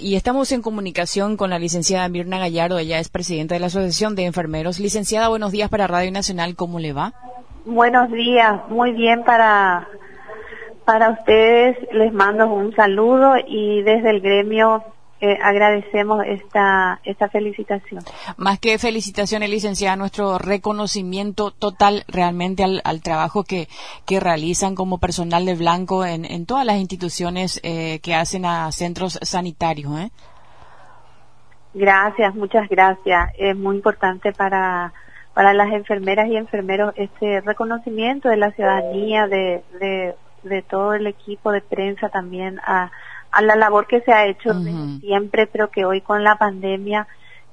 Y estamos en comunicación con la licenciada Mirna Gallardo, ella es presidenta de la Asociación de Enfermeros. Licenciada, buenos días para Radio Nacional, ¿cómo le va? Buenos días, muy bien para ustedes, les mando un saludo y desde el gremio agradecemos esta felicitación. Más que felicitaciones, licenciada, nuestro reconocimiento total realmente al trabajo que realizan como personal de blanco en todas las instituciones que hacen a centros sanitarios. Gracias, muchas gracias. Es muy importante para las enfermeras y enfermeros este reconocimiento de la ciudadanía, de todo el equipo de prensa también a la labor que se ha hecho desde siempre, pero que hoy con la pandemia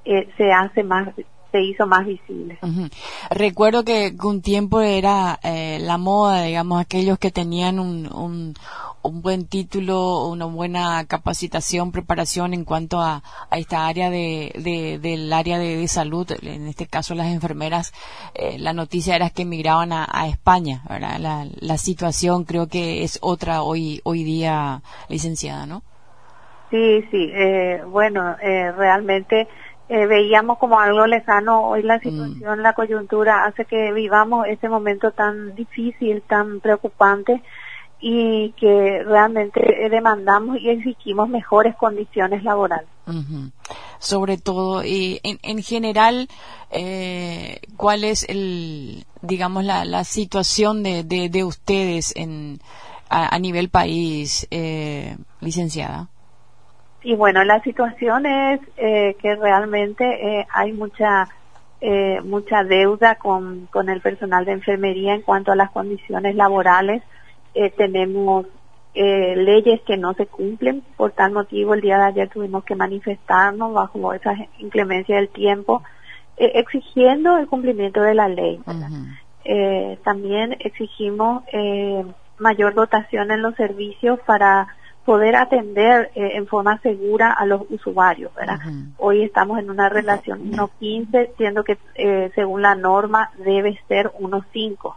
se hizo más visible. Recuerdo que un tiempo era la moda, digamos, aquellos que tenían un buen título, una buena capacitación, preparación en cuanto a esta área del área de salud, en este caso las enfermeras, la noticia era que emigraban a España, ¿verdad? La situación creo que es otra hoy día, licenciada, ¿no? Sí, realmente veíamos como algo lejano. Hoy la situación, la coyuntura hace que vivamos ese momento tan difícil, tan preocupante, y que realmente demandamos y exigimos mejores condiciones laborales. Sobre todo, y en general, ¿cuál es la situación de ustedes a nivel país, licenciada? Y bueno, la situación es que realmente hay mucha deuda con el personal de enfermería en cuanto a las condiciones laborales. Tenemos leyes que no se cumplen. Por tal motivo, el día de ayer tuvimos que manifestarnos bajo esa inclemencia del tiempo, exigiendo el cumplimiento de la ley. También exigimos mayor dotación en los servicios para poder atender en forma segura a los usuarios, ¿verdad? Hoy estamos en una relación 1:15, siendo que según la norma debe ser 1:5.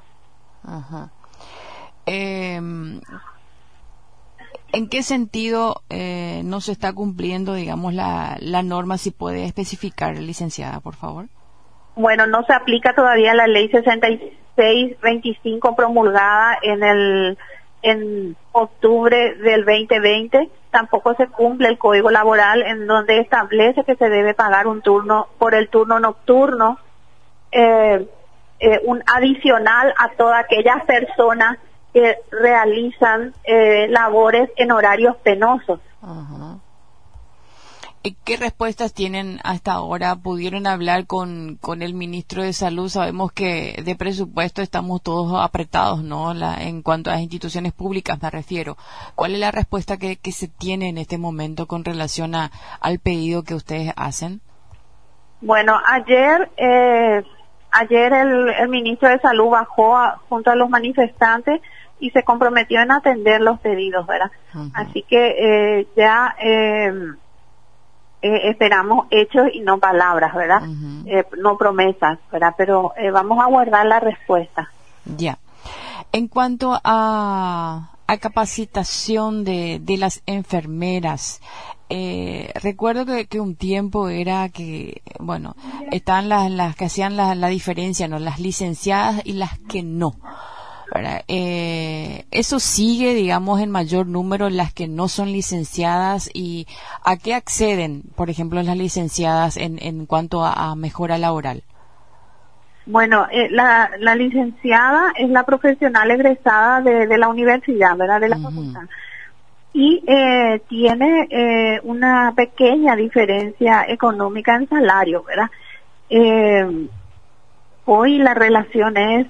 ¿En qué sentido no se está cumpliendo, digamos, la norma? Si puede especificar, licenciada, por favor. Bueno, no se aplica todavía la ley 6625 promulgada en octubre del 2020. Tampoco se cumple el Código Laboral, en donde establece que se debe pagar un turno por el turno nocturno, un adicional a todas aquellas personas que realizan labores en horarios penosos. ¿Y qué respuestas tienen hasta ahora? ¿Pudieron hablar con el ministro de Salud? Sabemos que de presupuesto estamos todos apretados, ¿no? En cuanto a las instituciones públicas me refiero. ¿Cuál es la respuesta que se tiene en este momento con relación al pedido que ustedes hacen? Bueno, ayer el ministro de Salud bajó junto a los manifestantes y se comprometió en atender los pedidos, ¿verdad? Así que esperamos hechos y no palabras, ¿verdad? No promesas, ¿verdad? Pero vamos a guardar la respuesta. Ya. En cuanto a capacitación de las enfermeras, recuerdo que un tiempo era que, bueno, estaban las que hacían la diferencia, ¿no? Las licenciadas y las que no, ¿verdad? Eso sigue, digamos, en mayor número las que no son licenciadas. ¿Y a qué acceden, por ejemplo, las licenciadas en cuanto a mejora laboral? Bueno, la licenciada es la profesional egresada de la universidad, ¿verdad? De la facultad. Y tiene una pequeña diferencia económica en salario, ¿verdad? Hoy la relación es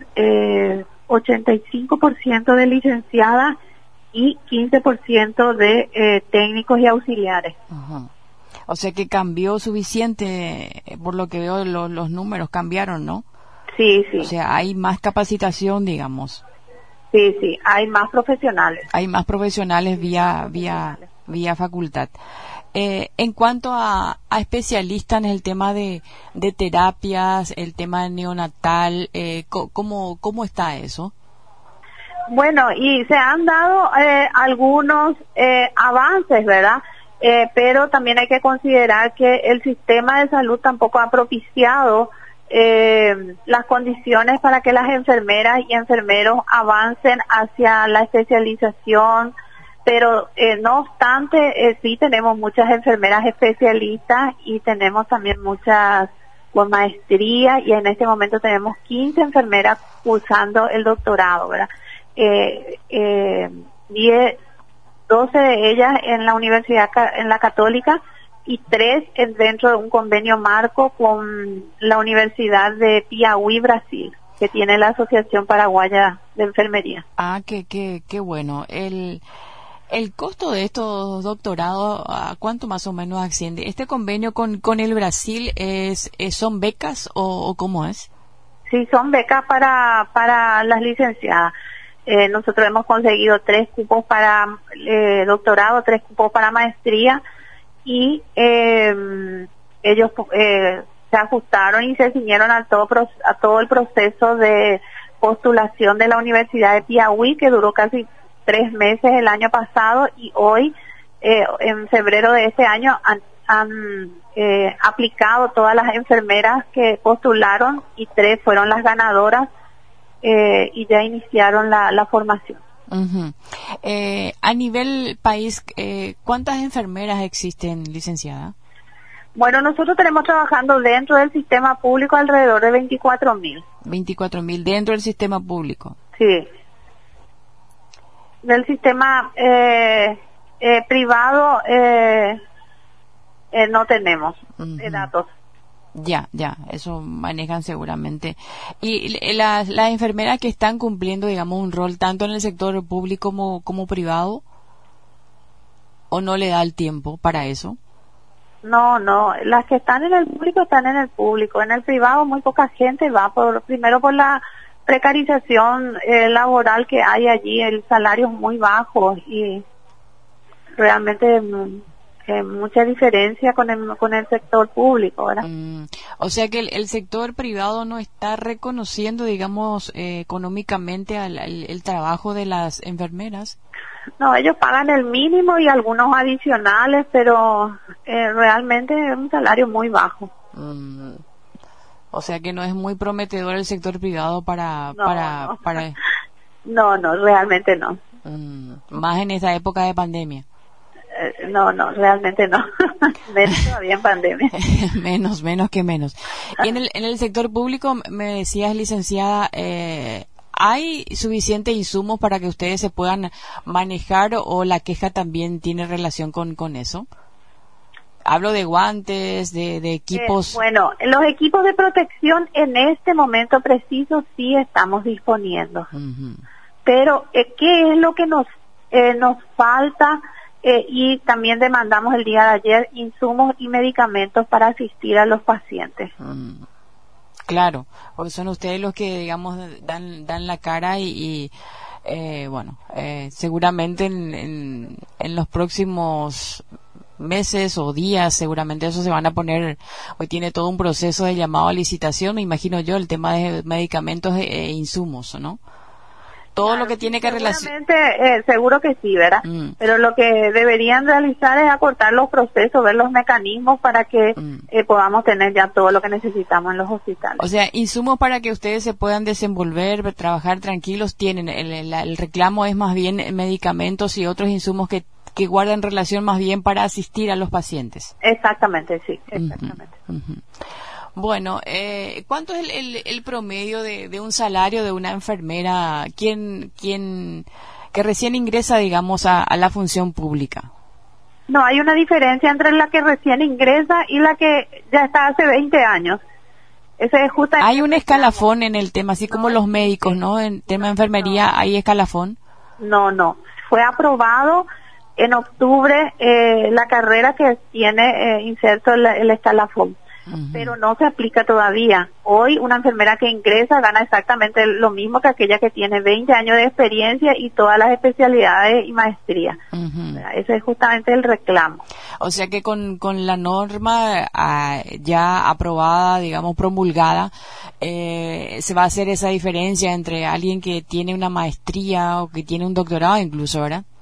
85% de licenciadas y 15% de técnicos y auxiliares. O sea que cambió suficiente, por lo que veo los números cambiaron, ¿no? Sí. O sea, hay más capacitación, digamos. Sí, hay más profesionales. Hay más profesionales vía facultad. En cuanto a especialistas en el tema de terapias, el tema neonatal, ¿cómo está eso? Bueno, y se han dado algunos avances, ¿verdad? pero también hay que considerar que el sistema de salud tampoco ha propiciado las condiciones para que las enfermeras y enfermeros avancen hacia la especialización, pero no obstante, sí tenemos muchas enfermeras especialistas y tenemos también muchas con maestría, y en este momento tenemos 15 enfermeras cursando el doctorado, ¿verdad? 12 de ellas en la universidad, en la Católica, y 3 dentro de un convenio marco con la Universidad de Piauí, Brasil, que tiene la Asociación Paraguaya de Enfermería. Ah, qué bueno. El costo de estos doctorados, ¿a cuánto más o menos asciende? ¿Este convenio con el Brasil son becas o cómo es? Sí, son becas para las licenciadas. Nosotros hemos conseguido 3 cupos para doctorado, 3 cupos para maestría, y ellos se ajustaron y se ciñeron a todo el proceso de postulación de la Universidad de Piauí, que duró casi 3 meses el año pasado, y hoy, en febrero de este año, han aplicado todas las enfermeras que postularon, y 3 fueron las ganadoras, y ya iniciaron la formación. Uh-huh. A nivel país, ¿cuántas enfermeras existen, licenciada? Bueno, nosotros tenemos trabajando dentro del sistema público alrededor de 24.000. 24.000 dentro del sistema público. Sí. Del sistema privado no tenemos datos. Ya, eso manejan seguramente. ¿Y las enfermeras que están cumpliendo, digamos, un rol tanto en el sector público como privado, o no le da el tiempo para eso? No, las que están en el público están en el público. En el privado muy poca gente va, primero por la precarización laboral que hay allí, el salario es muy bajo, y realmente mucha diferencia con el sector público, ¿verdad? O sea que el sector privado no está reconociendo, digamos, económicamente el trabajo de las enfermeras. No, ellos pagan el mínimo y algunos adicionales, pero realmente es un salario muy bajo. O sea que no es muy prometedor el sector privado para... No, realmente no. Más en esta época de pandemia. No, realmente no. Menos todavía en pandemia. menos que menos. Y en el sector público, me decías, licenciada, ¿hay suficiente insumos para que ustedes se puedan manejar, o la queja también tiene relación con eso? Hablo de guantes, de equipos. Bueno, los equipos de protección en este momento preciso sí estamos disponiendo. Uh-huh. Pero, ¿qué es lo que nos falta? Y también demandamos el día de ayer insumos y medicamentos para asistir a los pacientes. Claro, porque son ustedes los que, digamos, dan la cara y seguramente en los próximos meses o días seguramente eso se van a poner. Hoy tiene todo un proceso de llamado a licitación, me imagino yo, el tema de medicamentos e insumos, ¿no? Todo lo que tiene que relacionar. Seguro que sí, ¿verdad? Pero lo que deberían realizar es acortar los procesos, ver los mecanismos para que podamos tener ya todo lo que necesitamos en los hospitales. O sea, insumos para que ustedes se puedan desenvolver, trabajar tranquilos, tienen. El reclamo es más bien medicamentos y otros insumos que guardan relación más bien para asistir a los pacientes. Exactamente, sí, exactamente. Uh-huh. Bueno, ¿cuánto es el promedio de un salario de una enfermera que recién ingresa, digamos, a la función pública? No, hay una diferencia entre la que recién ingresa y la que ya está hace 20 años. Ese es justamente. Hay un escalafón en el tema, así como los médicos, ¿no? En tema de enfermería, ¿hay escalafón? No. Fue aprobado en octubre la carrera que tiene inserto el escalafón. Uh-huh. Pero no se aplica todavía. Hoy una enfermera que ingresa gana exactamente lo mismo que aquella que tiene 20 años de experiencia y todas las especialidades y maestría. Uh-huh. Ese es justamente el reclamo. O sea que con la norma ya aprobada, digamos, promulgada, se va a hacer esa diferencia entre alguien que tiene una maestría o que tiene un doctorado incluso, ¿verdad?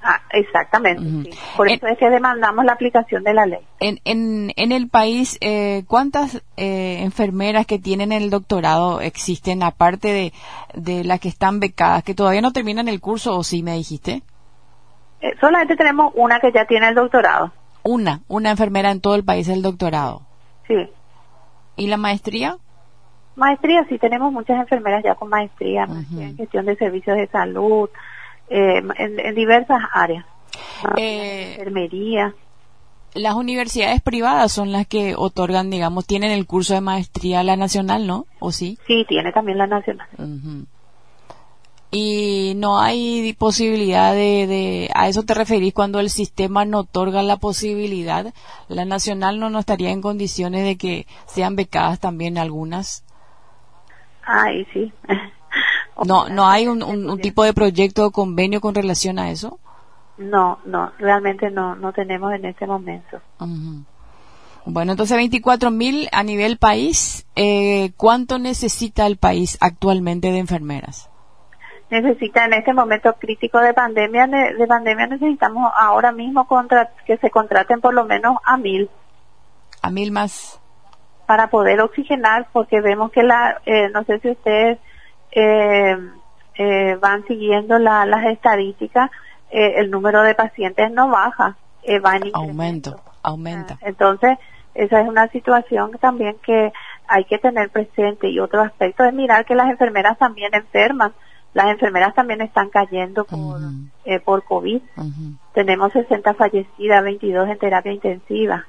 Exactamente, sí. Por eso es que demandamos la aplicación de la ley. En el país, ¿cuántas enfermeras que tienen el doctorado existen, aparte de las que están becadas, que todavía no terminan el curso, o sí me dijiste? Solamente tenemos una que ya tiene el doctorado. Una enfermera en todo el país el doctorado. Sí. ¿Y la maestría? Maestría, sí, tenemos muchas enfermeras ya con maestría, maestría en gestión de servicios de salud, en diversas áreas. Enfermería. Las universidades privadas son las que otorgan, digamos, tienen el curso de maestría, la nacional, ¿no? ¿O sí? Sí, tiene también la nacional. Y no hay posibilidad ¿a eso te referís cuando el sistema no otorga la posibilidad? ¿La nacional no estaría en condiciones de que sean becadas también algunas? Ay, sí. ¿No hay un tipo de proyecto o convenio con relación a eso? No, realmente no tenemos en este momento. Bueno, entonces 24.000 a nivel país. ¿Cuánto necesita el país actualmente de enfermeras? Necesita en este momento crítico de pandemia necesitamos ahora mismo que se contraten por lo menos a 1.000. ¿A 1.000 más? Para poder oxigenar, porque vemos que no sé si ustedes van siguiendo las estadísticas, el número de pacientes no baja, va en incremento. Aumenta. Entonces, esa es una situación también que hay que tener presente. Y otro aspecto es mirar que las enfermeras también enferman. Las enfermeras también están cayendo por COVID. Tenemos 60 fallecidas, 22 en terapia intensiva.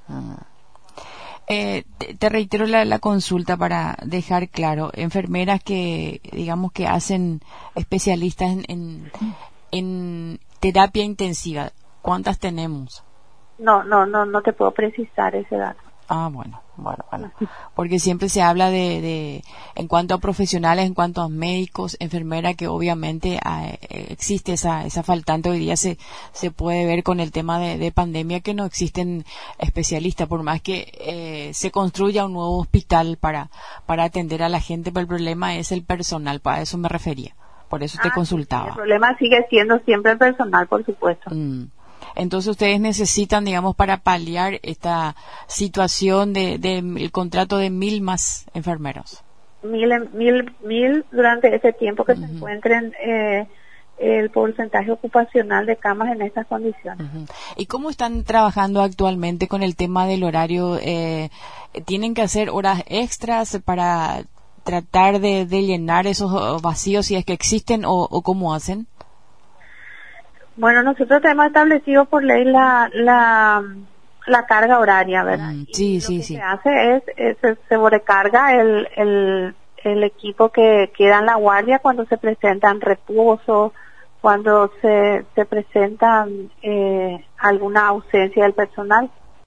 Te reitero la consulta para dejar claro. Enfermeras que, digamos, que hacen especialistas en terapia intensiva, ¿cuántas tenemos? No te puedo precisar ese dato. Bueno. Porque siempre se habla en cuanto a profesionales, en cuanto a médicos, enfermeras, que obviamente existe esa faltante. Hoy día se puede ver con el tema de pandemia que no existen especialistas, por más que se construya un nuevo hospital para atender a la gente, pero el problema es el personal, a eso me refería. Por eso te consultaba. Sí, el problema sigue siendo siempre el personal, por supuesto. Entonces ustedes necesitan, digamos, para paliar esta situación el contrato de 1.000 más enfermeros. 1.000 durante ese tiempo que se encuentren el porcentaje ocupacional de camas en estas condiciones. ¿Y cómo están trabajando actualmente con el tema del horario? ¿Tienen que hacer horas extras para tratar de llenar esos vacíos si es que existen, o cómo hacen? Bueno, nosotros tenemos establecido por ley la carga horaria, ¿verdad? Sí. Se hace se sobrecarga el equipo que queda en la guardia cuando se presentan reposos, cuando se presentan alguna ausencia del personal.